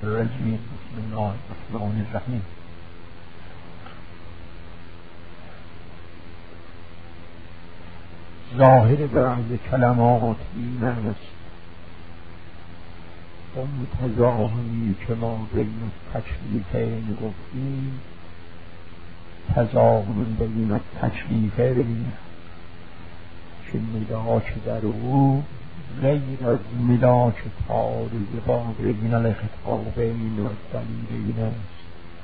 الرجیم. بسم الله الرحمن الرحیم. ظاهر بعض کلمات این است اون تظاهری که ما بین تکلیفین گفتیم، تظاهر بین تکلیفین که ملاک در او غیر از ملاک تعارض با بین الخطابین و دلیلین است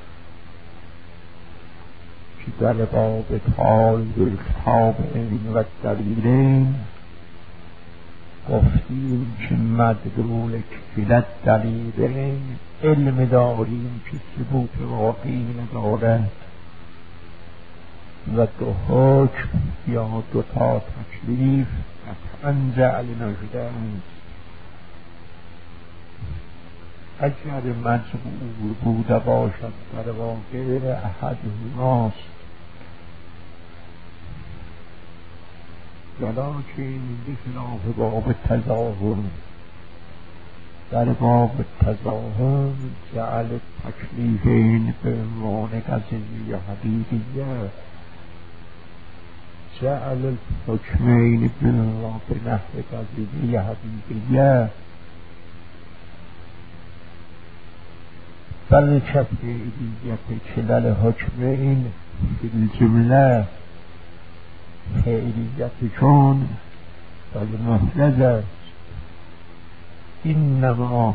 که در باب تعارض الخطابین و دلیلین گفتیم که مدلول کلت دلیلین علم داریم که ثبوت واقعی ندارد و دو حکم یا دو تا تکلیف قطعاً جعل نشده است. اگر مجبور بوده باشد در واقع احد ماست، ولکن بخلاف باب تظاهر، در باب تظاهر جعل تکلیفین به عنوان قضیه حقیقیه، جعل الحکمین به نحو قضیه حقیقیه، بل کفعیلیت کلل حکمین فی الجمله فعلیت چون بل محرز است. اینما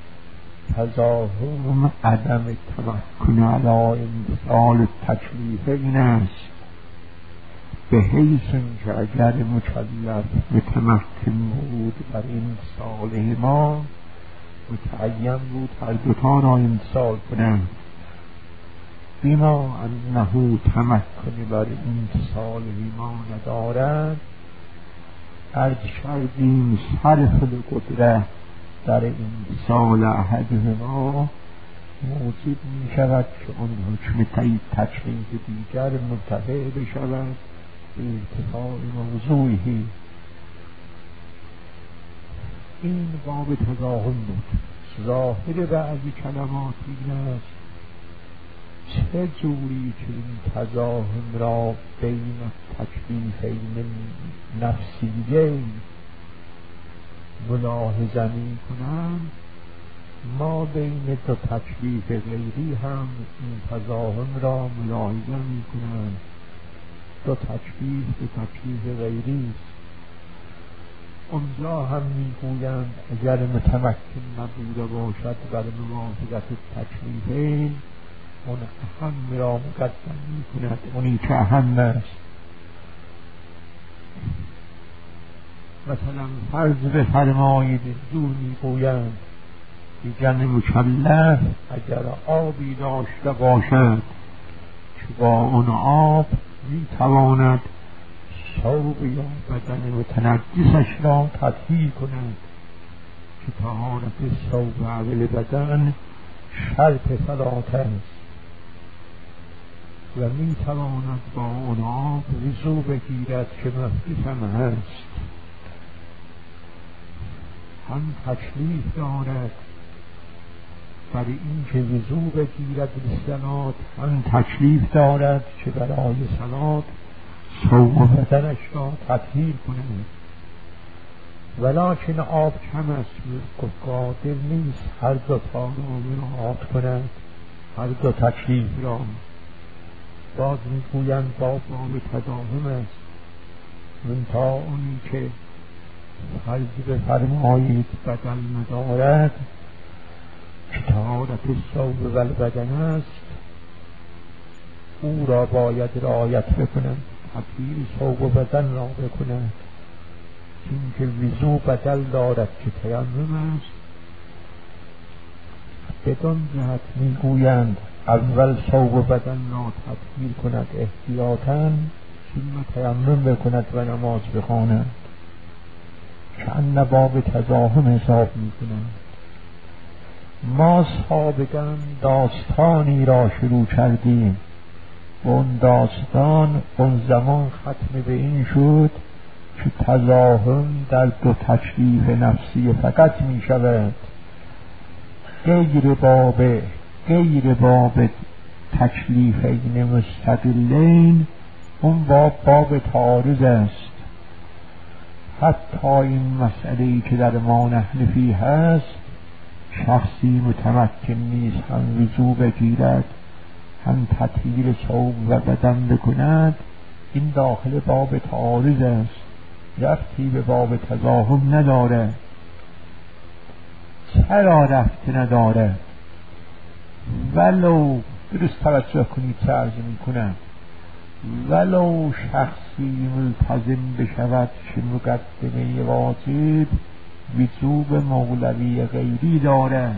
تظاهر عدم تمکن علی امتثال تکلیفین است، به حیث که اگر مکلف متمکن بود بر امتثال ما، متعین بود هر دوتا را امتثال کنند. بما انه تمکن بر امتثال ما ندارد، عرض کردیم صرف القدرت در امتثال احدهما موجب می شود که آن حکم تکلیف دیگر مرتفع بشود به ارتفاع موضوعی. این باب تظاهر بود. ظاهر بعضی کلمات این است چه جوری که این تظاهر را بین تکلیفین نفسیین ملاحظه می کنند، ما بین دو تکلیف غیری هم این تظاهر را ملاحظه می کنند. دو تکلیف دو تکلیف غیری است. اونجا هم میگویند اگر متمکن نبوده باشد برای موافقت تکلیفین، اون اهم را مقدم میکند، اونی که اهم است. مثلا فرض بفرمایید دور میگویند دیگر مکلف اگر آبی داشته باشد که با اون آب میتواند ثوب یا بدن متنجسش را تطهیر کند که طهارت ثوب اول بدن شرط صلات است و میتواند با اون آب وضو بگیرد که محدث هم هست، هم تکلیف دارد برای این که وضو بگیرد للصلاة، هم تکلیف دارد که برای صلات ثوب بدنش را تطهیر کند. ولکن آب کم است، قادر نیست هر دو تا را مراعات کند، هر دو تکلیف را. باز میگویند باب تداهم است، منتها اونی که فرض بفرمایید بدن ندارد که طهارت ثوب و بدن است، او را باید رعایت بکنند، تطهیر ثوب و بدن را بکنند، چون که وضو بدل دارد که تیمم است. بدان جهت میگویند اول ثوب و بدن را تطهیر کند احتیاطاً، ثم تیمم بکند و نماز بخواند، که ان باب تزاحم حساب میکنند. ما سابقاً داستانی را شروع کردیم و اون داستان اون زمان ختم به این شد که تزاحم در دو تکلیف نفسی فقط می شود، غیر باب تکلیفین مستقلین، اون باب تعارض است. حتی این مسئله‌ای که در ما نحن فیه هست، شخصی متمکن نیست هم وضو بگیرد هم تطهیر ثوب و بدن بکند، این داخل باب تعارض است، ربطی به باب تضاهم نداره. چرا ربط نداره؟ ولو درست توجه کنید چه عرض میکنم، ولو شخصی ملتزم بشود که مقدمه واجب وجوب مولوی غیری دارد،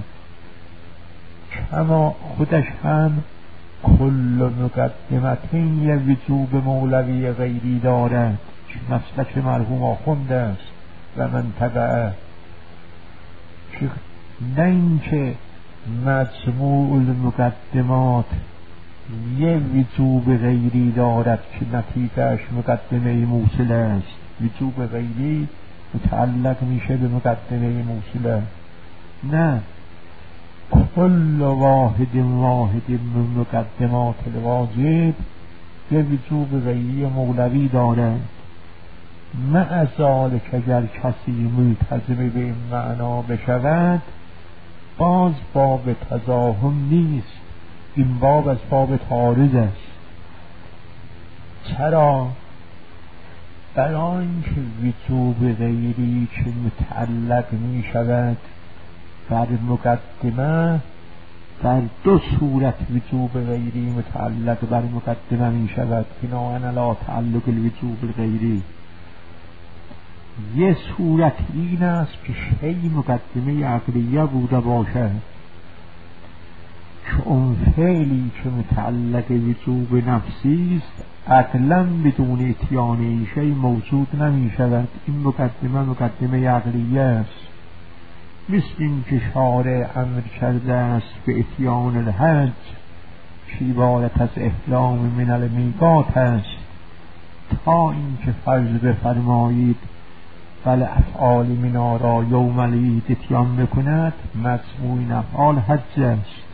کما خودش هم کل مقدمتین یه وجوب مولوی غیری دارد که مسلک مرحوم آخوند است و منطقه، که نه اینکه مجموع المقدمات یه وجوب غیری دارد که نتیجهش مقدمه موصله است. وجوب غیری متعلق میشه به مقدمه موصله، نه، کل واحد من مقدمات الواجب یه وجوب غیری مولوی دارد. مع ذالک اگر کسی ملتزم به این معنا بشود، باز باب تضاهم نیست، این باب از باب تعارض است. چرا؟ برای اینکه وجوب غیری که متعلق می شود بر مقدمه، در دو صورت وجوب غیری متعلق بر مقدمه می شود بناء علی تعلق الوجوب الغیری. یه صورت این است که شیء مقدمه عقلیه بوده باشد، که اون فعلی که متعلق وجوب نفسی است عقلا بدون اتیان این شیء موجود نمی شود. این مقدمه عقلیه است. مثل این که شارع امر کرده است به اتیان الحج که عبارت از احرام من المیقات است، تا اینکه فرض بفرمایید بل افعال منا را یوم العید اتیان بکند، مجموع این افعال حج است.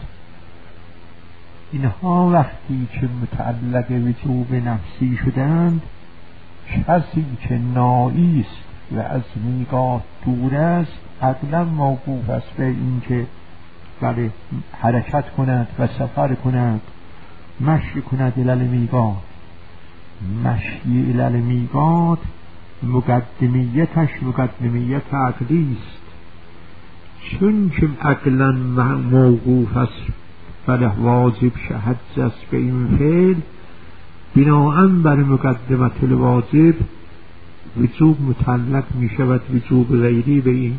اینها وقتی که متعلق وجوب نفسی شدند، کسی که نائی است و از میقات دور است عقلا موقوف است به این که بله حرکت کند و سفر کند، مشی کند الی المیقات. مشی الی المیقات مقدمیتش مقدمیت عقلی است، چون که عقلا موقوف است بله واجب حج است به این فعل، بناءً بر مقدمت الواجب وجوب متعلق می شود وجوب غیری به این.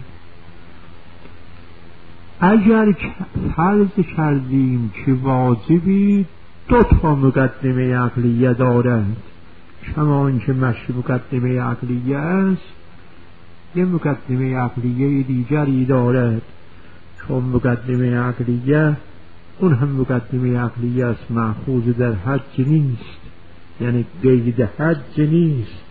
اگر فرض کردیم که واجبی دو تا مقدمه عقلیه دارند، کما اینکه مشی مقدمه عقلیه است، یه مقدمه عقلیه دیگری دارد، چون مقدمه عقلیه اون هم مقدمه عقلیه است، مأخوذ در حج نیست، یعنی قید حج نیست.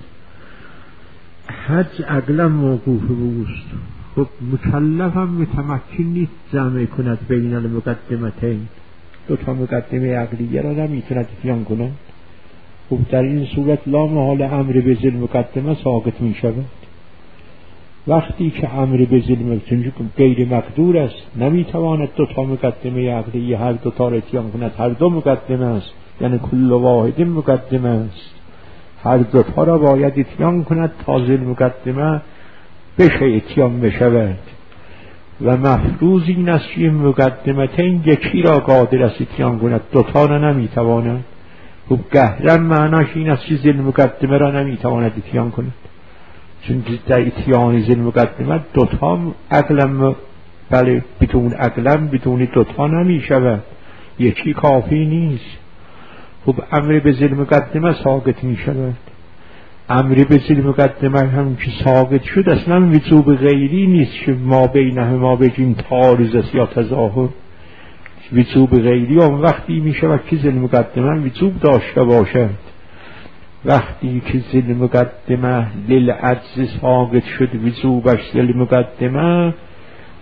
حج عقلا موقوف بوست. خب مکلف هم متمکن نیست جمع کند بین المقدمتین، دو تا مقدمه عقلیه را نمیتوند اتیان کند. خب در این صورت لا محال امر به ذل مقدمه ساقط می شود. وقتی که امر به ذل چون غیر مقدور است، نمیتواند دو تا مقدمه عقلیه هر دو تا را اتیان کند، هر دو مقدمه است، یعنی کل واحد مقدمه است، هر دو تا را باید اتیان کند تا ذل مقدمه بشه اتیان بشود. و مفروض این است که این مقدمتین یکی را قادر است اتیان کند، دو تا را نمیتواند. خب گهرن معناش این است که ذل مقدمه را نمیتواند اتیان کند، چون در اتیان ذل مقدمه دوتا عقلا بله بدون دوتا نمیشود، یکی کافی نیست. خب امر به ذل مقدمه ساقط میشود. امر به ذل مقدمه هم که ساقط شد اصلا وجوب غیری نیست که ما بینه ما بگیم تعارض است یا تضاهم. وجوب غیری اون وقتی میشود که ذل مقدمه وجوب داشته باشد. وقتی که ذل مقدمه للعجز ساقط شد وجوبش ذل مقدمه،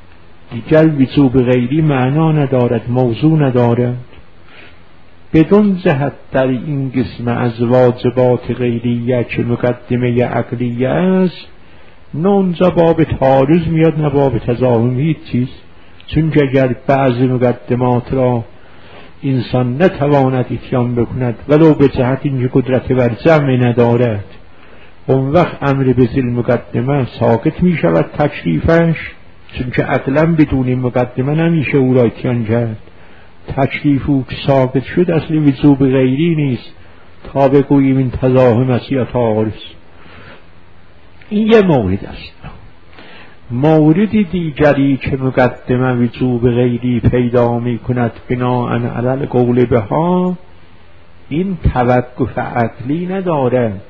دیگر وجوب غیری معنا ندارد، موضوع ندارد. بدون جهت در این قسم از واجبات غیریه که مقدمه عقلیه است، نه اونجا باب تعارض میاد نه باب تضاهم، هیچ چیز. چون که اگر بعض مقدمات را انسان نتواند اتیان بکند ولو به جهت اینکه قدرت بر جمع ندارد، اون وقت امر به ذیل مقدمه ساقط می شود تکلیفش، چون که عقلا بدون مقدمه نمیشه او را اتیان کرد. تکلیف او که ساقط شد اصل وجوب غیری نیست تا بگوییم این تضاهم است یا تعارض. این یه مورد است. مورد دیگری که مقدمه وجوب غیری پیدا می کند بناء علی القول بها، این توقف عقلی ندارد.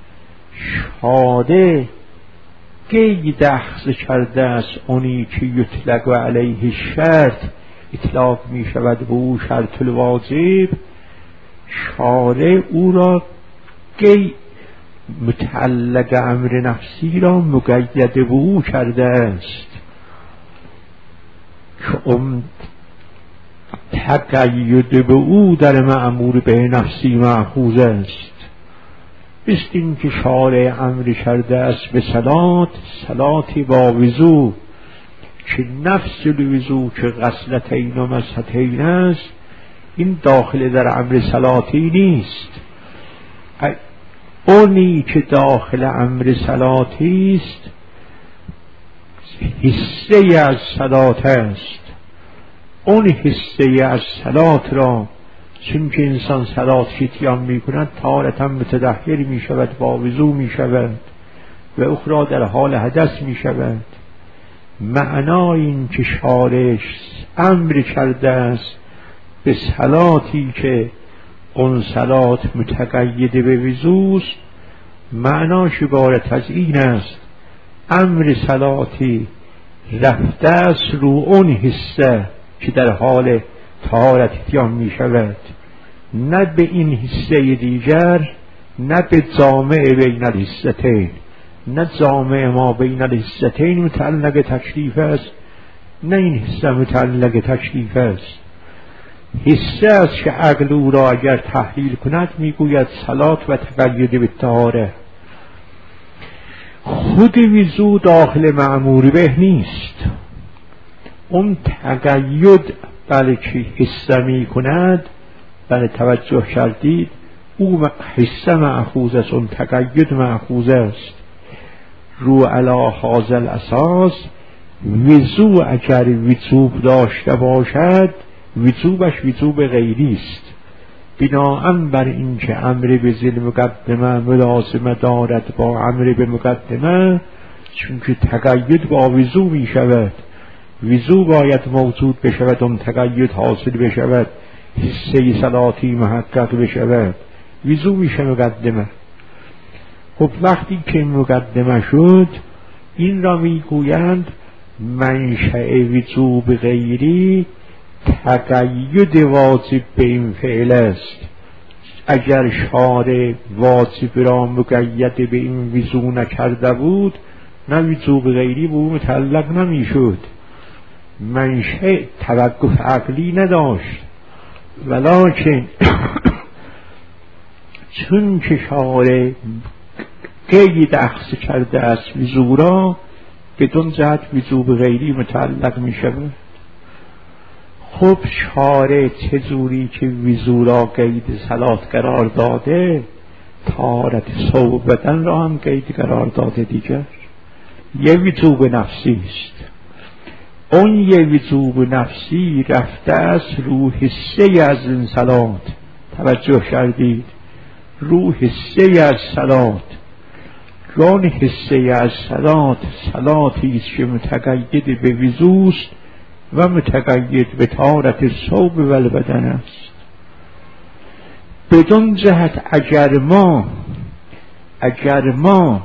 شارع قید اخذ کرده است اونی که یطلق علیه شرط، اطلاق می شود به او شرط الواجب. شارع او را قید متعلق امر نفسی را مقید به او کرده است که تقید به او در مأمور به نفسی مأخوذ است. است این که شارع امر کرده است به صلاتی با وضو که نفس الوضو که غسلتین و مسحتین است، این داخل در امر صلاتی نیست. اونی که داخل امر صلاتی است حصه از صلات است. اون حصه از صلات را چون که انسان صلات اتیان می کند تارتا متطهر می شود، با وضو می شود و اخرى در حال حدث می شود. معنای این که شارع امر کرده است به صلاتی که اون صلات متقید به وضوست، معناش عبارت از این است: امر صلاتی رفته است رو اون حصه که در حال طهارت اتیان می شود، نه به این حصه دیگر، نه به جامع بین الحصتین. نه جامع ما بین الحصتین متعلق تکلیف است، نه این حصه متعلق تکلیف است. حصه است که عقل او را اگر تحلیل کند میگوید صلات و تقید به طهاره. خود وضو داخل مأمور به نیست. اون تقید بلکه حصه می کند، بله توجه کردید، او حصه مأخوذ است، اون تقید مأخوذ است. رو علی هذا الاساس وضو اگر وجوب داشته باشد وجوبش وجوب غیری است، بناء بر اینکه امر به ذیل مقدمه ملازمه دارد با امر به مقدمه، چون که تقید با وضو می شود، وضو باید موجود بشود، اون تقید حاصل بشود، حصه صلاتی محقق بشود، وضو میشه مقدمه. خب وقتی که مقدمه شد این را میگویند منشأ وجوب غیری تقید واجب به این فعل است. اگر شارع واجب را مقید به این وضو نکرده بود، نه وجوب غیری به او متعلق نمیشد، منشأ توقف عقلی نداشت. ولکن چون که شارع قید اخذ کرده است وضو را، بدون جهت وجوب غیری متعلق می شود. خب شارع چجوری که وضو را قید صلات قرار داده، طهارت ثوب بدن را هم قید قرار داده دیگر. یه وجوب نفسی است. اون یه وجوب نفسی رفته است رو حصه از این صلات. توجه کردید؟ رو حصه از صلات. جان حصه از صلاتی است که متقید به وضوست و متقید به طهارت ثوب و البدن است. بدون جهت اگر ما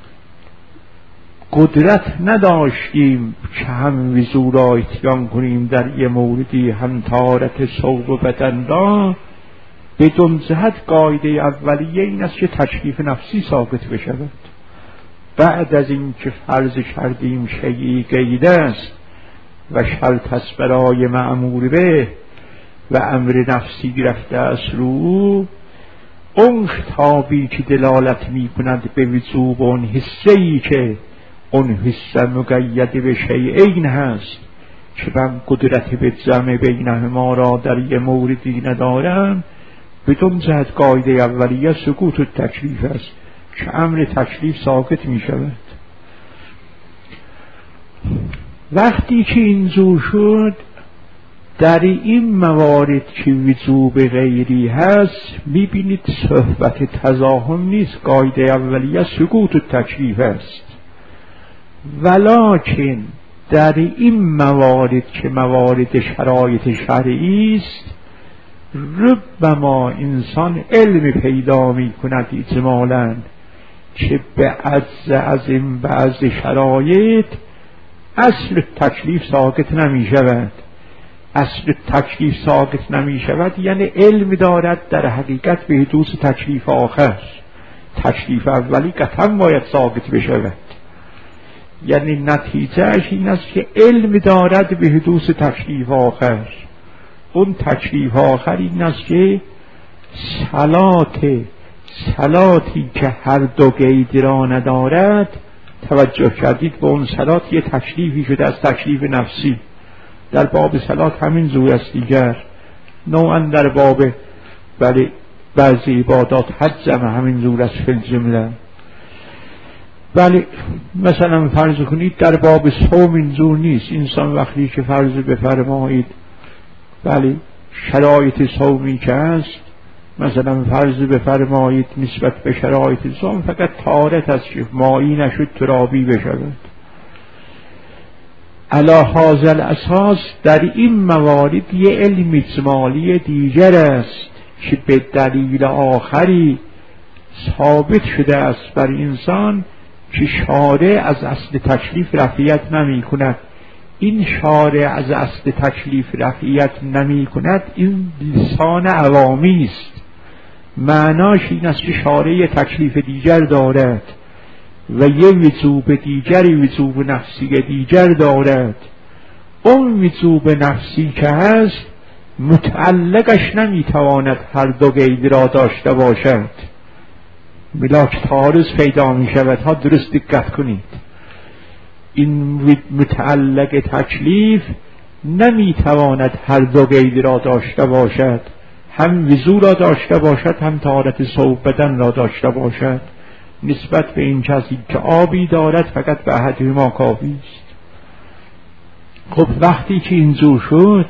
قدرت نداشتیم که هم وضو را اتیان کنیم در یه موردی، هم طهارت ثوب و بدن را، بدون جهت قاعده اولیه این است که تکلیف نفسی ساقط بشود. بعد از این که فرض کردیم شیئی قید است و شرط است برای مأمور به و امر نفسی گرفته است رو، اون خطابی که دلالت می کند به وجوب اون حسه‌ای که اون حسه مقید به شیئین هست که من قدرت به جمع بینهما را در یه موردی ندارم، بدون جهت قاعده اولیه سکوت و تکلیف است که امر تکلیف ساکت می شود. وقتی که اینجور شد در این موارد که وجوب غیری هست میبینید صحبت تزاحم نیست، قاعده اولیه سکوت و تکلیف است. ولکن در این موارد که موارد شرایط شرعی است ربما انسان علم پیدا می کند اجمالاً که به عجز از این بعض شرایط اصل تکلیف ساکت نمی شود. اصل تکلیف ساکت نمی شود یعنی علم دارد در حقیقت به حدوث تکلیف آخر. تکلیف اولی قطعا باید ساکت بشود، یعنی نتیجهش این است که علم دارد به حدوث تکلیف آخر. اون تکلیف آخر این است که صلاتی که هر دو قید را ندارد، توجه کردید به اون صلات یه تکلیفی شده از تکلیف نفسی. در باب صلات همین زور است دیگر، نوعا در باب بعضی عبادات حج همین زور است فی الجمله. مثلا فرض کنید در باب صوم این زور نیست. انسان وقتی که فرض بفرمایید شرایط صومی که هست، مثلا فرض بفرمایید نسبت به شرایط صوم فقط طهارت است که مایی نشد ترابی بشود. علی هذا الاساس در این موارد یه علم اجمالی دیگر است که به دلیل آخری ثابت شده است بر انسان که شارع از اصل تکلیف رفعیت نمی کند. این شارع از اصل تکلیف رفعیت نمی کند این لسان عوامی است. معناش این است که شارع تکلیف دیگر دارد و یه وجوب دیگری وجوب نفسی دیگر دارد. اون وجوب نفسی که هست متعلقش نمیتواند هر دو قید را داشته باشد. ملاک تعارض پیدا می شود ها، درست دقت کنید. این متعلق تکلیف نمیتواند هر دو قید را داشته باشد، هم وضو را داشته باشد هم طهارت ثوب بدن را داشته باشد. نسبت به این کسی که آبی دارد فقط به احدهما کافی است. خب وقتی که اینجور شد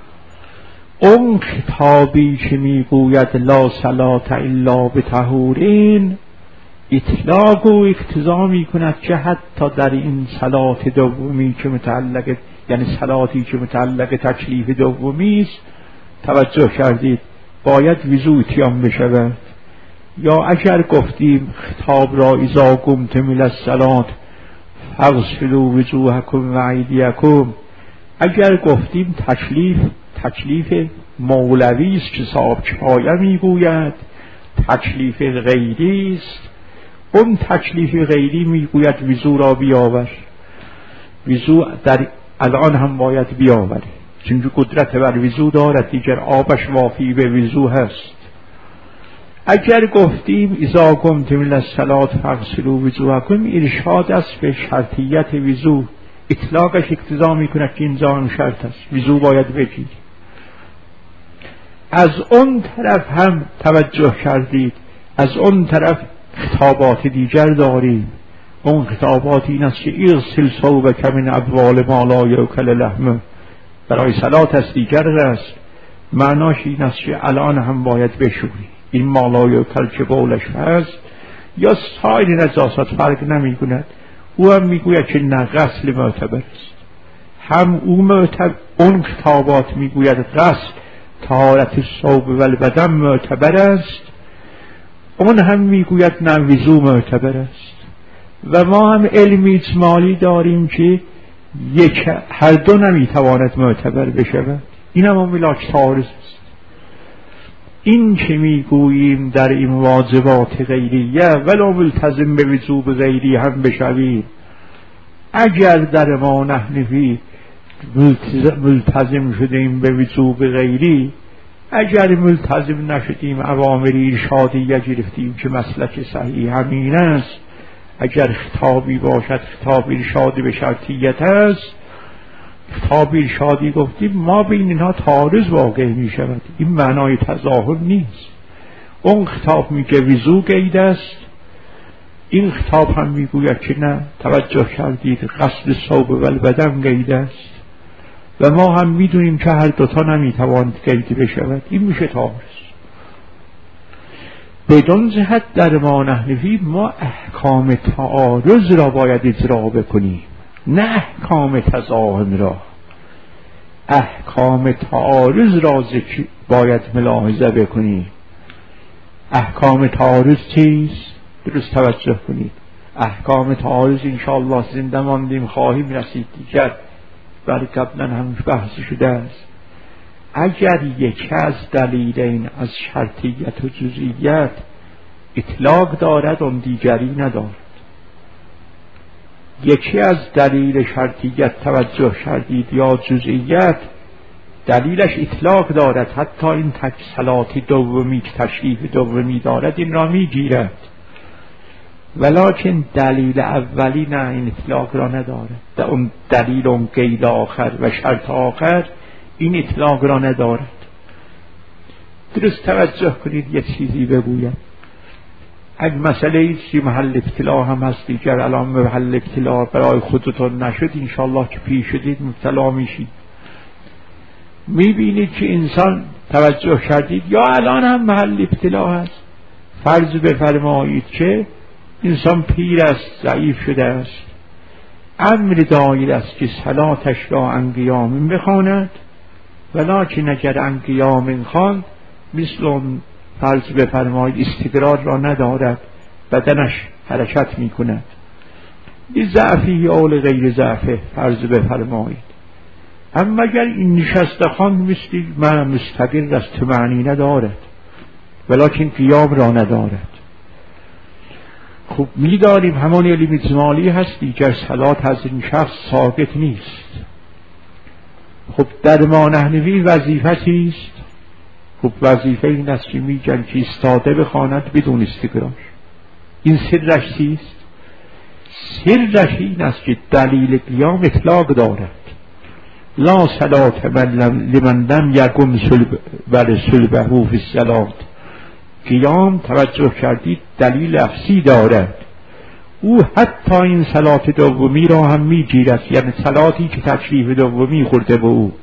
اون کتابی که میگوید لا صلاة الا بطهورین اطلاق و اقتضا می کند که حتی در این صلات دومی که متعلق، یعنی صلاتی که متعلق تکلیف دومی است، توجه کردید باید وضو اتیان بشود. یا اگر گفتیم خطاب را اذا قمتم الی الصلاة فاغسلوا وجوهکم و ایدیکم، اگر گفتیم تکلیف مولوی است که صاحب کفایه میگوید، تکلیف غیری است. اون تکلیف غیری میگوید وضو را بیاور، وضو در الان هم باید بیاور چون قدرت بر وضو دارد دیگر، آبش وافی به وضو هست. اگر گفتیم اذا قمتم الی الصلاة فاغسلوا وجوهکم، ارشاد است به شرطیت وضو، اطلاقش اقتضا میکند که اینجا هم شرط است، وضو باید بگیری. از اون طرف هم توجه کردید، از اون طرف خطابات دیگر داریم. اون خطابات این است که اغسل ثوبک من ابوال ما لا یؤکل لحمه، برای صلات است دیگر است. معناش این است که الان هم باید بشوری. این ما لا یؤکل که بولش هست یا سایر نجاست فرق نمی کند. او هم میگوید که نه، غسل معتبر است. هم اون خطابات میگوید غسل طهارت ثوب و البدن معتبر است، اون هم میگوید نه، وضو معتبر است. و ما هم علم اجمالی داریم که هر دو نمیتواند معتبر بشود. این هم ملاک تعارض است. این که میگوییم در این واجبات غیریه ولو ملتزم به وجوب غیری هم بشویم، اگر در ما نحنفی ملتزم شدیم به وضوء غیری، اگر ملتزم نشدیم اوامر ارشادیه گرفتیم که مسلک صحیح همین است، اگر خطابی باشد خطاب ارشادی به شرطیت است، خطاب ارشادی گفتیم ما بین اینها تعارض واقع می شود، این معنای تظاهر نیست. اون خطاب میگه وضوء قید است، این خطاب هم میگوید که نه توجه کردید غسل ثوب و البدن قید است، و ما هم میدونیم که هر دوتا نمیتواند قید بشود، این میشه تعارض. بدون جهت در ما نحنفی ما احکام تعارض را باید اجرا بکنیم، نه احکام تضاهم را. احکام تعارض را باید ملاحظه بکنیم. احکام تعارض چیست؟ درست توجه کنید. احکام تعارض انشاءالله زنده ماندیم خواهیم رسید دیگر، ولی قبلا هم بحث شده است. اگر یکی از دلیلین از شرطیت و جزئیت اطلاق دارد اون دیگری ندارد. یکی از دلیل شرطیت توجه کردید یا جزئیت دلیلش اطلاق دارد، حتی این تک صلات دومی که تشریف دومی دارد این را میگیرد، ولکن دلیل اولی نه، این اطلاق را ندارد. اون دلیل اون قید آخر و شرط آخر این اطلاق را ندارد. درست توجه کنید یک چیزی بگویم. اگه مسئله ایچی محل ابتلا هم هست دیگر، الان محل ابتلا برای خودتون نشد، انشاءالله که پیش شدید مبتلا میشید. میبینید که انسان توجه کردید یا الان هم محل ابتلا هست. فرض بفرمایید که انسان پیر است، ضعیف شده است، امر دایر است که صلاتش را عن قیام بخواند، ولکن اگر عن قیام خواند مثل اون فرض بفرمایید استقرار را ندارد، بدنش حرکت می کند، این ضعفی اول غیر ضعفه فرض بفرمایید. اما اگر این نشسته خواند مثل من مستقر است، معنی ندارد، ولکن قیام را ندارد. خب می‌داریم همان علم اجمالی هست دیگر، صلات از این شخص ثابت نیست. خب در ما نحنفی وظیفه چیست؟ خب وظیفه این است که میگن که استاده بخواند بدون استقرار. این سرش چیست؟ سرش این است که دلیل قیام اطلاق دارد. لا صلات لمن لم یقم صلبه فی الصلات. قیام توجه کردید دلیل لفظی دارد، او حتی این صلات دومی را هم میگیرد، یعنی صلاتی که تشریف دومی خورده به او،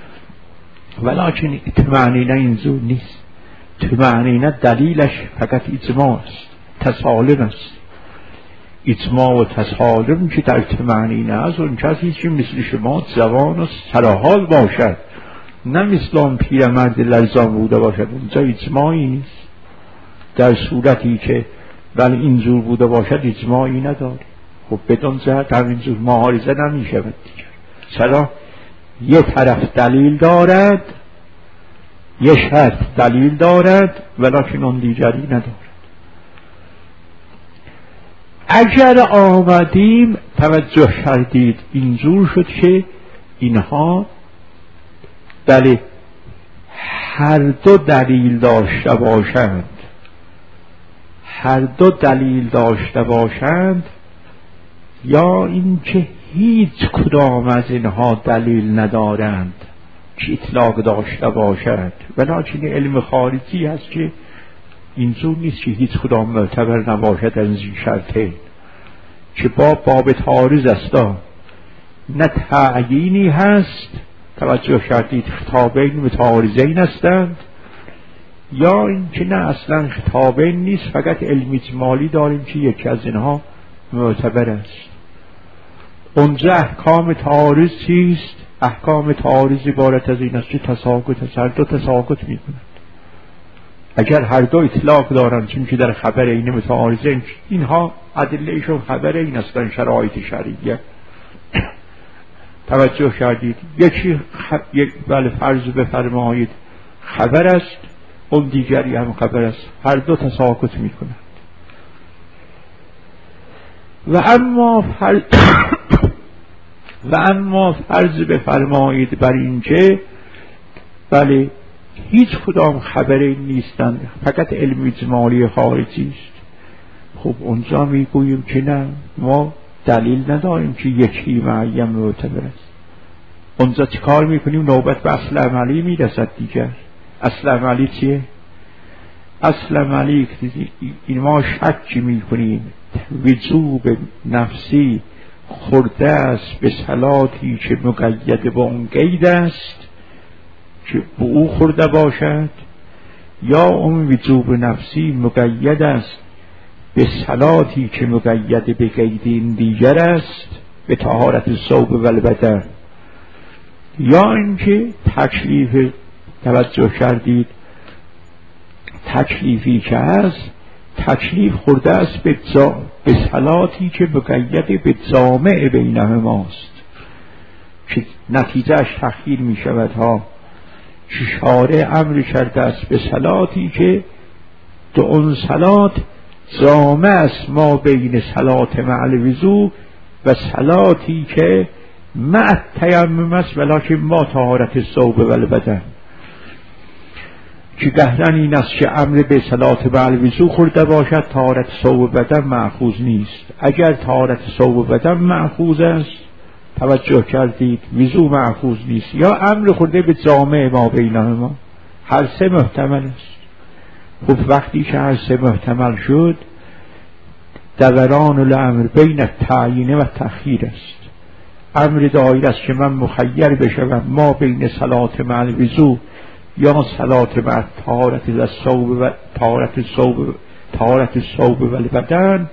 ولکن طمأنینه اینجور نیست. طمأنینه دلیلش فقط اجماع است، تسالم است. اجماع و تسالم که در طمأنینه است اون کسی که مثل شما جوان و سرحال باشد، نه مثل اون پیرمرد لرزان بوده باشد، اونجا اجماعی نیست. در صورتی که ولی اینجور بوده باشد اجماعی نداره. خب بدون جهت همینجور معارضه نمی شود دیگر. چرا؟ یه طرف دلیل دارد، یه شرط دلیل دارد، ولکن اون دیگری ندارد. اگر آمدیم توجه کردید اینجور شد که اینها بله هر دو دلیل داشته باشند، هر دو دلیل داشته باشند، یا اینکه هیچ کدام از اینها دلیل ندارند که اطلاق داشته باشند. ولکن علم خارجی هست که اینجور نیست که هیچ کدام معتبر نباشد از این شرطه، که باب تعارض است، نه تعیینی هست. توجه کردید خطابین متعارضین هستند، یا اینکه نه اصلا خطابین نیست، فقط علم اجمالی داریم که یکی از اینها معتبر است. اونجا احکام تعارض چیست؟ احکام تعارض عبارت از این است که تساقط است، هر دو تساقط می کنند. اگر هر دو اطلاق دارند، چون که در خبر این متعارضین، اینها ادلهشون خبر این است، شرایط شرعیه. توجه کردید یکی بله فرض بفرمایید خبر است، اون دیگری هم خبر است، هر دو تساقط می کنند. و اما و اما فرض بفرمایید بر اینکه بله هیچ کدام خبری نیستند، فقط علم اجمالی خارجی است. خب اونجا میگوییم که نه، ما دلیل نداریم که یکی معین معتبر است. اونجا چه کار میکنیم؟ نوبت به اصل عملی میرسد دیگر. اصل عملی چیه؟ اصل عملی این ما شکی میکنیم وجوب نفسی خورده است به صلاتی که مقید با اون قید است که به او خورده باشد، یا اون وجوب نفسی مقید است به صلاتی که مقید به قید این دیگر است به طهارت الثوب و البدن، یا اینکه تکلیف توجه کردید تکلیفی که هست تکلیف خورده است به صلاتی که مقید به جامع بین ماست که نتیجهش تخییر می شود ها. شارع امر کرده است به صلاتی که دو اون صلات جامع است ما بین صلات مع الوضو و صلاتی که مع تیمم است ولکن ما طهارت الثوب و البدن، که گهرن این است که امر به صلات مع الوضو خورده باشد طهارت ثوب بدن مأخوذ نیست. اگر طهارت ثوب بدن مأخوذ است توجه کردید وضو مأخوذ نیست، یا امر خورده به جامع ما بینهما، هر سه محتمل است. خب وقتی که هر سه محتمل شد دوران الامر بین التعیین و تخییر است. امر دایر است که من مخیر بشوم ما بین صلات مع الوضو یا صلات مع طهارت الثوب و طهارت الثوب و البدن،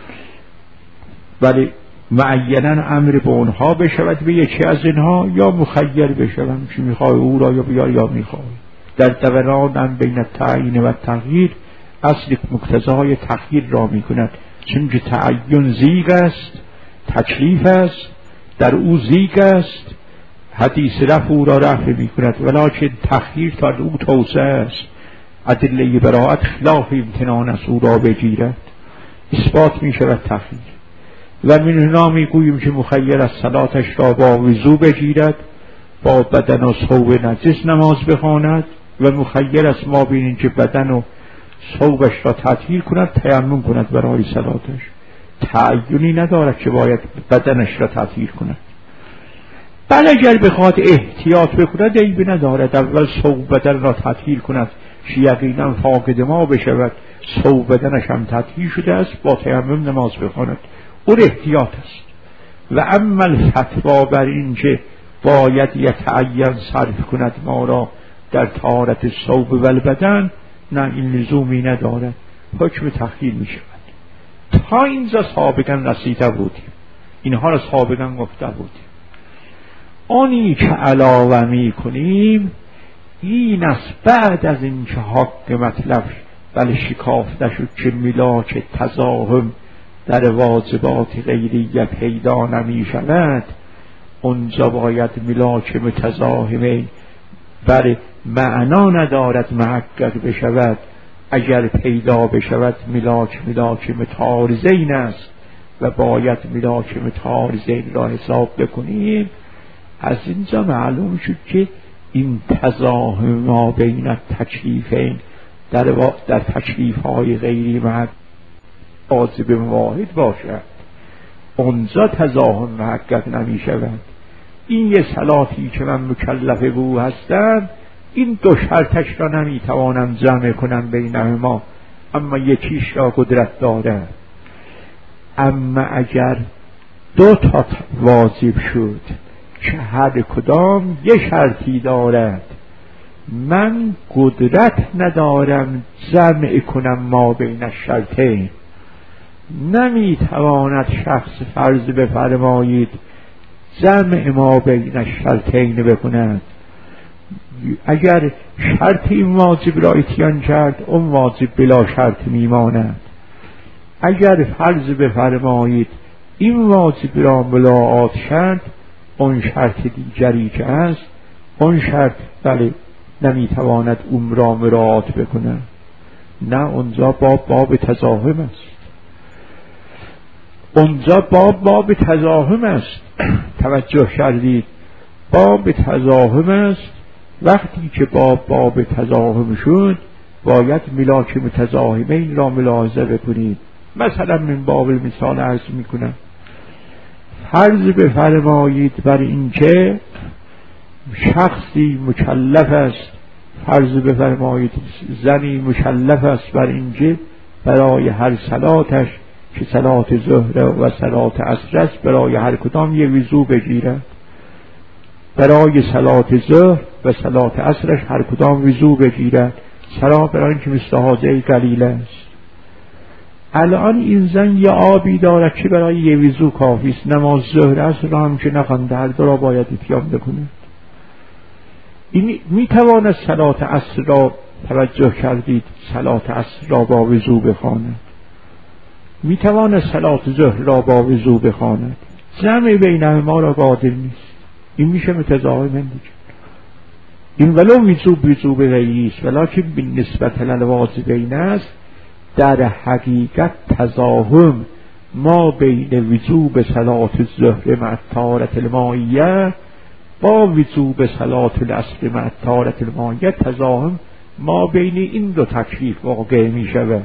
ولی معینا امر به اونها بشود به یکی از اینها، یا مخیر بشوم که میخوای او را یا بیار یا میخوای. در دوران بین التعیین و تغییر اصل مقتضای تغییر را میکند، چون که تعین زیغ است، تکلیف است، در او زیغ است، حدیث رفع او را رفع میکند، ولکن تغییر تا او توسعه است، ادله براءت خلاف امتنان است او را بگیرد، اثبات میشود تغییر. و من هنا میگوییم که مخیر از صلاتش را با وضو بگیرد، با بدن و ثوب نجس نماز بخواند، و مخیر است ما بینیم که بدن و ثوبش را تطهیر کند تیمم کند برای صلاتش. تعینی ندارد که باید بدنش را تطهیر کند، بل اگر بخواد احتیاط بکند عیبی ندارد اول ثوب بدن را تطهیر کند که یقینا فاقد ما بشود ثوب بدنش هم تطهیر شده است، با تیمم نماز بخواند، اون احتیاط است. و اما الفتوا بر این که باید یتعین صرف کند ما را در طهارت الثوب و البدن، نه این لزومی ندارد، حکم تخییر می شود. تا اینجا سابقا رسیده بودیم، اینها را سابقا گفته بودیم. آنی که علاوه می کنیم این است بعد از این که حق مطلب بل شکافته شد که ملاک تزاهم در واجبات غیریه پیدا نمی شود، اونجا باید ملاک متزاهمه بر معنا ندارد محقق بشود، اگر پیدا بشود ملاک متعارضین است و باید ملاک متعارضین را حساب بکنیم. از اینجا معلوم شد که این تزاهم ما بین تکلیفین در تکلیف های غیری محقق واجب واحد باشد، اونجا تزاهم محقق نمی شود. این یه صلاتی که من مکلف به او هستم، این دو شرطش را نمی توانم جمع کنم بینهما، اما یکیش را قدرت دارم. اما اگر دو تا واجب شد که هر کدام یه شرطی دارد، من قدرت ندارم جمع کنم ما بین الشرطین. نمی تواند شخص فرض بفرمایید جمع ما بین الشرطین بکند. اگر شرط این واجب را اتیان کرد، اون واجب بلا شرط میماند. اگر فرض بفرمایید این واجب را ملاعات کرد، اون شرط دیگری که است، اون شرط بله نمیتواند اون را مراعات بکنه، نه اونجا باب تزاهم است. اونجا باب تزاحم است. توجه کردید؟ باب تزاحم است. وقتی که باب تزاحم شد باید ملاک متزاحمین را ملاحظه بکنید. مثلا من باب مثال عرض میکنم، فرض بفرمایید بر اینکه شخصی مکلف است، فرض بفرمایید زنی مکلف است بر اینکه برای هر صلاتش که صلات ظهر و صلات عصر است برای هر کدام یک وضو بگیرد. برای صلات ظهر و صلات عصرش هر کدام وضو بگیرد، چرا؟ برای اینکه مثل حاجه قلیل است. الان این زن یه آبی دارد که برای یه وضو کافی است، نماز ظهر عصر را هم که نخوانده، هر دو را باید اتیان بکند. این میتواند صلات عصر را، توجه کردید، صلات عصر را با وضو بخواند، میتواند صلات ظهر را با وضو بخواند، جمع بینهما را قادر نیست. این میشه متزاحم دیگه. این ولو وضو به غیری است ولکن بالنسبت للواجبین است. در حقیقت تزاحم ما بین وضو به صلات الظهر مع الطهارة المائیه با وضو به صلات العصر مع الطهارة المائیه، تزاحم ما بین این دو تکلیف واقع می شود.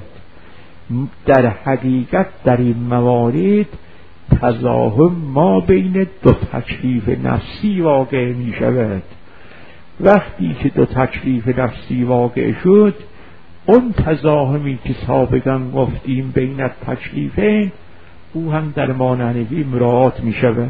در حقیقت در این موارد تزاحم ما بین دو تکلیف نفسی واقع می شود. وقتی که دو تکلیف نفسی واقع شد، اون تزاحمی که سابقا گفتیم بین تکلیفین، او هم در ما حنفی مراعات می شود.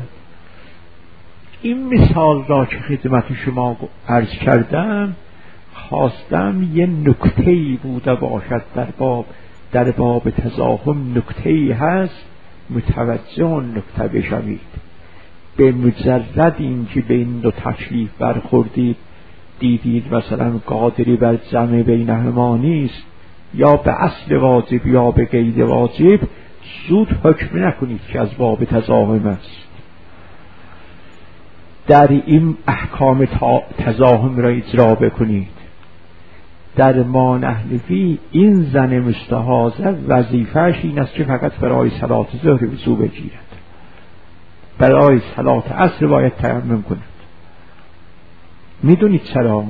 این مثال را که خدمت شما عرض کردم خواستم یه نکته‌ای بوده باشد در باب تزاحم نکته‌ای هست، متوجه اون نکته بشوید. به مجرد این که به این دو تکلیف برخوردید، دیدید مثلا قادری بر جمع بینهما نیست، یا به اصل واجب یا به قید واجب، زود حکم نکنید که از باب تزاحم است. در این احکام تزاحم را اجرا بکنید. در ما نحنفی این زن مستحاضه وظیفه‌اش این است که فقط برای صلات ظهر وضو بگیرد، برای صلات عصر باید تیمم کند. میدونید چرا؟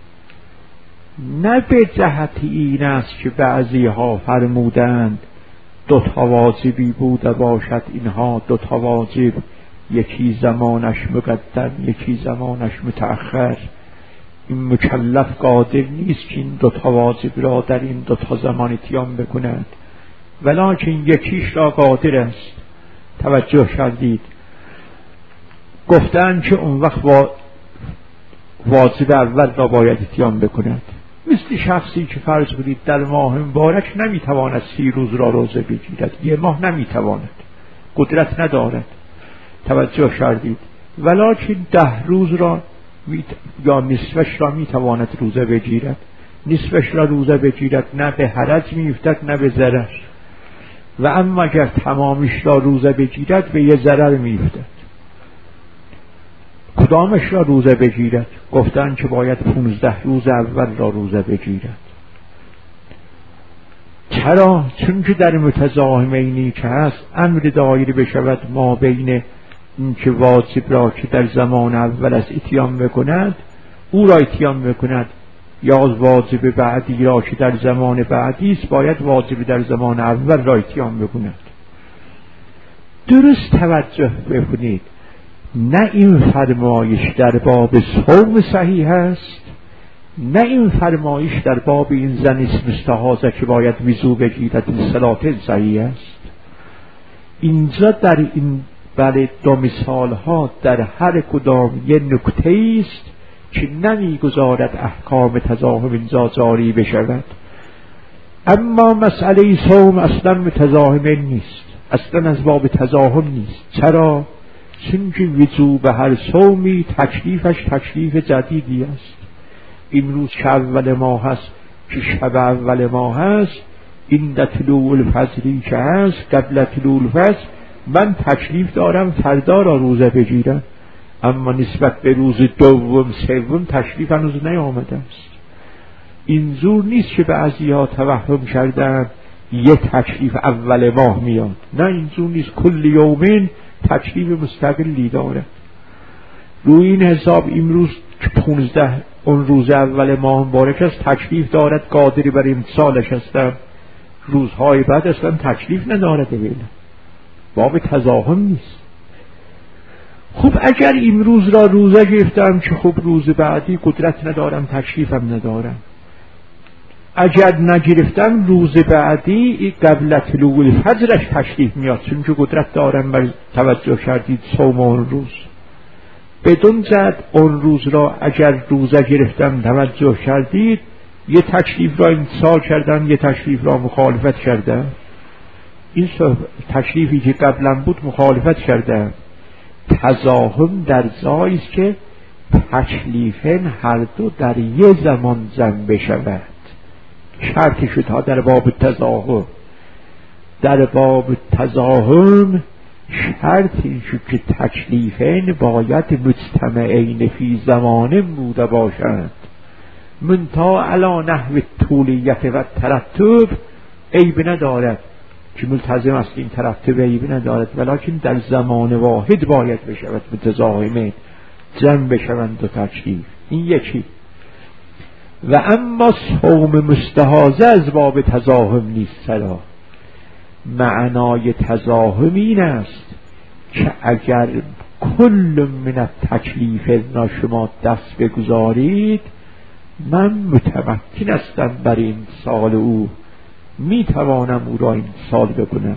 نه به جهت این است که بعضی ها فرمودند دو تا واجبی بوده باشد، اینها دو تا واجب، یکی زمانش مقدم یکی زمانش متأخر، این مکلف قادر نیست که این دو تا واجب را در این دو تا زمان اتیان بکند، ولکن یکیش را قادر است. توجه کردید؟ گفتند که اون وقت واجب اول را باید اتیان بکند. مثل شخصی که فرض کنید در ماه مبارک نمیتواند 30 روز را روزه بگیرد، یه ماه نمیتواند، قدرت ندارد. توجه کردید؟ ولکن 10 روز را یا نصفش را میتواند روزه بگیرد. نصفش را روزه بگیرد نه به حرج میفتد نه به ضرر، و اما اگر تمامش را روزه بگیرد به یه ضرر میفتد. کدامش را روزه بگیرد؟ گفتن که باید 15 روز اول را روزه بگیرد. چرا؟ چون که در متزاحمینی که هست امر دایر بشود ما بین این که واجب را که در زمان اول از اتیان بکند او را اتیان بکند، یا واجب بعدی را که در زمان بعدی است باید واجب در زمان اول را اتیان بکند. درست توجه بکنید، نه این فرمایش در باب صوم صحیح است، نه این فرمایش در باب این زن مستحاضه که باید وضو بگیرد این صلات صحیح است. اینجا در این دو مثال ها در هر کدام یه نکته است که نمیگذارد احکام تزاحم اینجا جاری بشود. اما مسئله صوم اصلا متزاحم نیست، اصلا از باب تزاحم نیست. چرا؟ چون که وضو به هر صومی تکلیفش تکلیف جدیدی است. امروز که اول ماه هست، که شب اول ماه هست، این در طلوع الفجری که هست، قبل طلوع الفجر من تکلیف دارم فردا را روزه بگیرم، اما نسبت به روز دوم سوم تکلیف هنوز نیامده است. این زور نیست که بعضی ها توهم کردن یه تکلیف اول ماه میاد، نه اینجور نیست، کل یومین تکلیف مستقلی داره. روی این حساب امروز 15 اون روز اول ماه مبارک است تکلیف دارد، قادری بر امسالش هستم، روزهای بعد اصلا تکلیف ندارد، بیله باب تزاحم نیست. خب اگر امروز را روزه گرفتم که خب روز بعدی قدرت ندارم، تکلیفم ندارم. اگر نگرفتم روز بعدی قبل طلوع الفجرش تکلیف میاد، چون که قدرت دارم بر توجه کردید صوم اون روز. بدون زد اون روز را اگر روزه گرفتم توجه کردید، یه تکلیف را امسال کردم، یه تکلیف را مخالفت کردم. این تکلیفی که قبلا بود مخالفت کردم. تزاحم در جایی است که تکلیفن هر دو در یه زمان جمع بشود. شرطی شد ها در باب تزاحم. در باب تزاحم شرط این شد که تکلیفین باید مجتمعین فی زمان بوده باشند، منتها علی نحو طولیت و ترتب عیب ندارد که ملتزم است این ترتب عیب ندارد، ولیکن در زمان واحد باید بشود متزاحمین جمع بشوند دو تکلیف. این یکی. و اما صوم مستحاضه از باب تزاحم نیست. سرا معنای تزاحم این است که اگر کل من التکلیف را شما دست بگذارید، من متمکن هستم بر این سال او، می توانم او را این سال بکنم.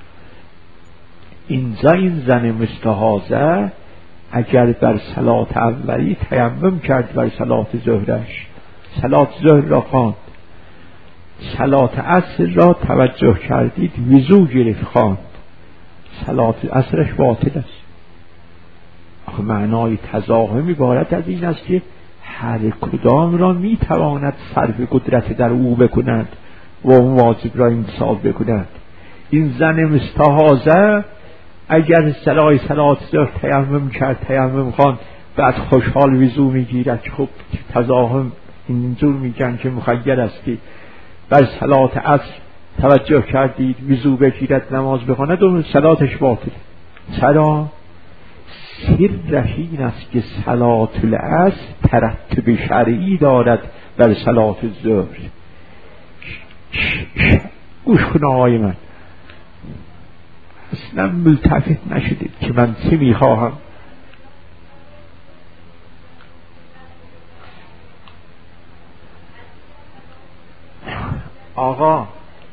اینجا این زن مستحاضه اگر بر صلات اولی تیمم کرد بر صلات ظهرش، صلات ظهر را خواند، صلات عصر را توجه کردید وضو گرفت خواند، صلات عصرش باطل است. آخه معنای تزاحم عبارت از این است که هر کدام را می تواند صرف قدرت در او بکند و اون واجب را امسال بکند. این زن مستحاضه اگر صلات ظهر تیمم کرد، تیمم خواند، بعد خوشحال وضو میگیرد، خب تزاحم اینجور میگن که مخیر است که بر صلات عصر توجه کردید وضو بگیرد نماز بخواند و صلاتش باطل. چرا؟ سرش این است که صلات العصر ترتب شرعی دارد بر صلات الظهر. گوش کن آقای من، اصلا ملتفت نشدید که من چی میخواهم. آقا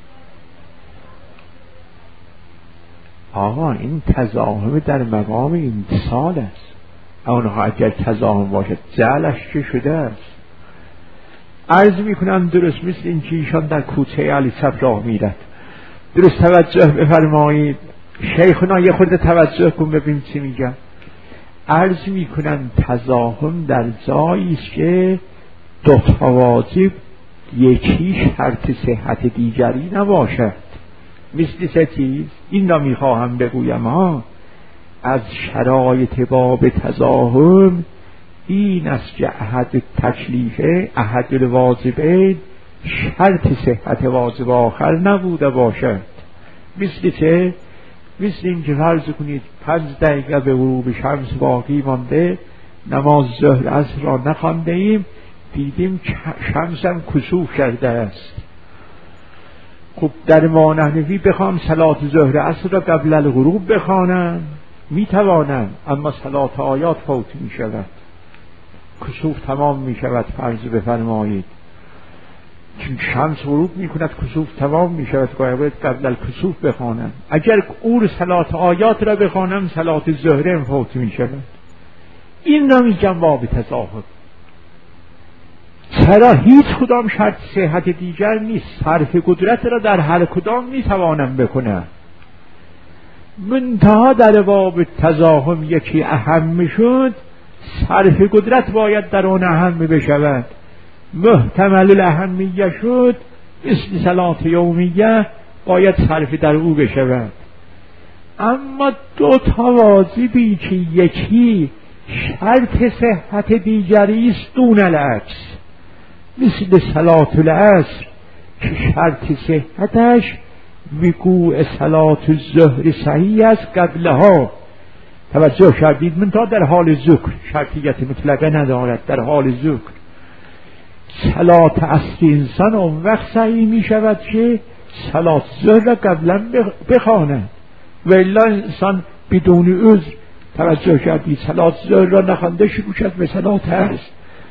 این تزاحم در مقام امتثال است. اونها اگر تزاحم باشد جعلش چه شده است؟ عرض میکنم درست مثل این که ایشان در کوچه علی صف راه میرد. درست توجه بفرمایید شیخنا، یه خورده توجه کن ببین چی میگم. عرض میکنم تزاحم در جایی است که دو تا واجب یکی شرط صحت دیگری نباشد. مثل سه چیز این را میخواهم بگویم ها. از شرایط باب تزاحم این است که احد تکلیفه احد الواجبین شرط صحت واجب آخر نبوده باشد. مثل چه؟ مثل این که فرض کنید 5 دقیقه به غروب شمس باقی مانده، نماز ظهر عصر را نخوانده ایم، دیدیم شمس هم کسوف کرده است. خب در ما نحنفی بخوام صلات ظهر عصر را قبل الغروب بخوانم میتوانم، اما صلات آیات فوت می شود، کسوف تمام می شود. فرض بفرمایید چون شمس غروب می کند کسوف تمام می شود، باید قبل الکسوف بخوانم. اگر اور صلات آیات را بخوانم صلات ظهر فوت می شود. این را میگم باب تزاحم. چرا؟ هیچ کدام شرط صحت دیگر نیست، صرف قدرت را در هر کدام می توانم بکنم. منتها در باب تزاحم یکی اهم شد، صرف قدرت باید در آن اهم بشود. محتمل الاهمیه شد، مثل صلات یومیه باید صرف در او بشود. اما دو تا واجبی که یکی شرط صحت دیگری است دون العکس، مثل صلات العصر که شرط صحتش وقوع صلات الظهر صحیح است قبلها. توجه کردید؟ من تا در حال ذکر، شرطیت مطلقه ندارد، در حال ذکر صلات اصلی انسان اون وقت صحیح می شود که صلات ظهر را قبلا بخواند، و الا انسان بدون عذر، توجه کردید، صلات ظهر را نخوانده شروع شد به صلات عصر،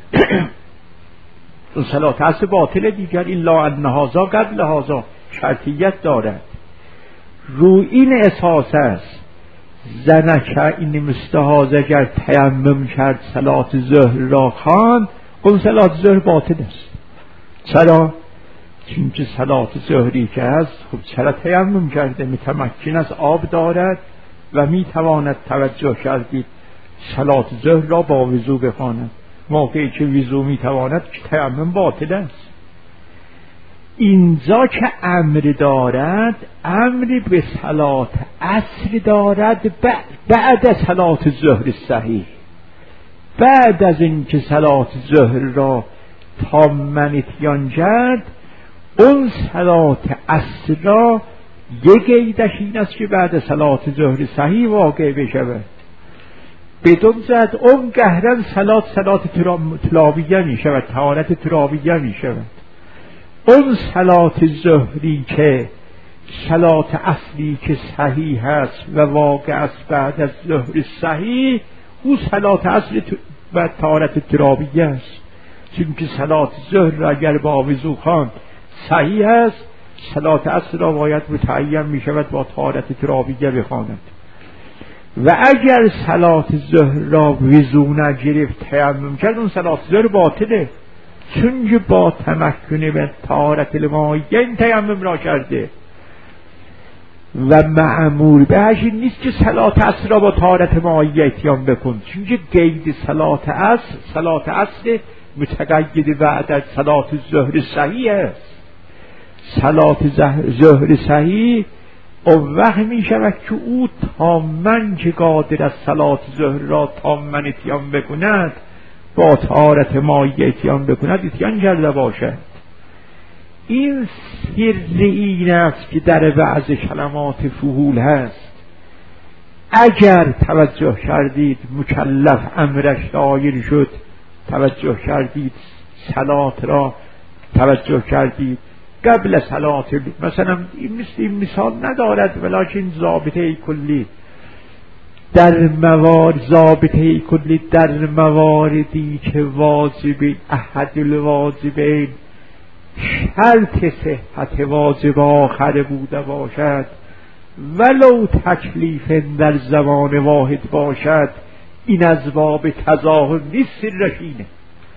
اون صلات عصر باطل دیگر. این لا انهازا قبل هازا شرطیت دارد. رو این اساس است زنک این مستحاض اگر تیمم کرد صلات ظهر را خواند، اون صلات ظهر باطل است. چرا؟ چونکه صلات ظهری که هست، خب چرا تیمم کرده؟ متمکن از آب دارد و میتواند، توجه کردید، صلات ظهر را با وضو بخواند. موقعی که وضو میتواند که تیمم باطل است. اینجا که امر دارد، امر به صلات عصر دارد بعد از صلات ظهر صحیح. بعد از اینکه صلات ظهر را تاماً اتیان کرد، اون صلات عصر را یک قیدش این است که بعد صلات ظهر صحیح واقع بشود. بدون زد اون گهرن صلات ترابیه می شود، طهارت ترابیه می شود. اون صلات ظهری که صلات اصلی که صحیح است و واقع است بعد از ظهر صحیح، او صلات اصل و طهارت ترابیه است. چون صلات ظهر اگر با وضو خواند صحیح است، صلات اصل را باید متعین می شود با طهارت ترابیه بخواند. و اگر صلات ظهر را وضو نگرفت تیمم کرد، اون صلات ظهر باطله، چون که با تمکن به طهارت المائیه این تیمم را کرده. و معمول بهش این نیست که صلات عصر را با طهارت مائیه اتیان بکن، چون که قید صلات عصر متقید بعد از صلات ظهر صحیح است. صلات ظهر صحیح اون وقت می شود که او تاماً که قادر از صلات ظهر را تاماً اتیان بکند، با طهارت مائیه اتیان بکند، اتیان کرده باشد. این سر این است که در بعض کلمات فحول هست. اگر توجه کردید مکلف امرش دایر شد، توجه کردید صلات را، توجه کردید قبل صلات، مثلا این مثال ندارد، ولکن ضابطه کلی در مواردی که واجب احد الواجبین شرط صحت واجب آخر بوده باشد، ولو تکلیف در زمان واحد باشد، این از باب تظاهر نیست، سرش اینه.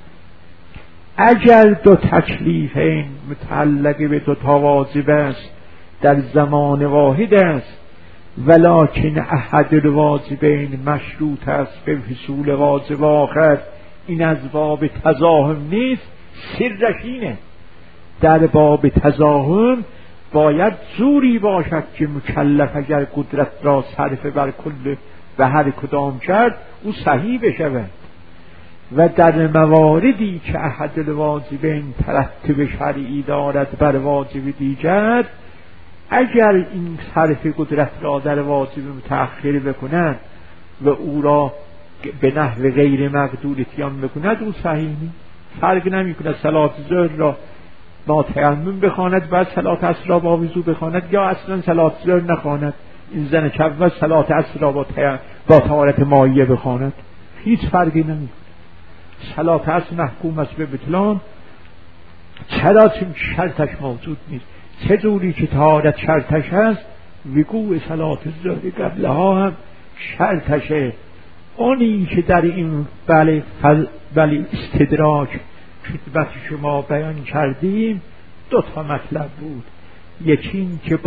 اگر دو تکلیفین متعلق به دو تا واجب است، در زمان واحد است، ولکن احد الواجبین مشروط است به حصول واجب آخر، این از باب تظاهر نیست، سرش اینه. در باب تظاهر باید زوری باشد که مکلف اگر قدرت را صرف بر کل و هر کدام کرد، او صحیح بشود. و در مواردی که احد الواجبین ترتب شرعی دارد بر واجب دیگر، اگر این صرف قدرت را در واجب متأخر بکند و او را به نحو غیر مقدور اتیان بکند، او صحیح نیست. فرق نمی کند صلات ظهر را با تیمم بخواند، بعد صلات عصر را با وضو بخواند، یا اصلا صلات ظهر نخواند، این زن که اول صلات عصر را با طهارت مائیه بخواند، هیچ فرقی نمی کند. صلات عصر محکوم است به بطلان. چرا؟ چون شرطش موجود نیست. چه جوری که طهارت شرطش هست، وقوع صلات ظهر قبلها هم شرطشه. اونی که در این بله استدراک خدمت شما بیان کردیم، دو تا مطلب بود. یکی این که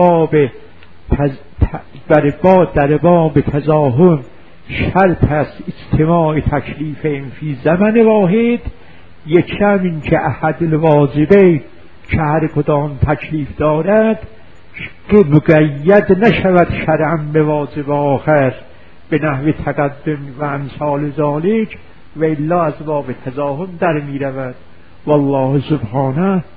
در باب تظاهر شرط است اجتماع تکلیفین فی زمن واحد، یکی هم این که احد الواجبین که هر کدام تکلیف دارد که مقید نشود شرعاً به واجب آخر به نحو تقدم و امثال ذالک، و الا از باب تظاهر در می رود. والله سبحانه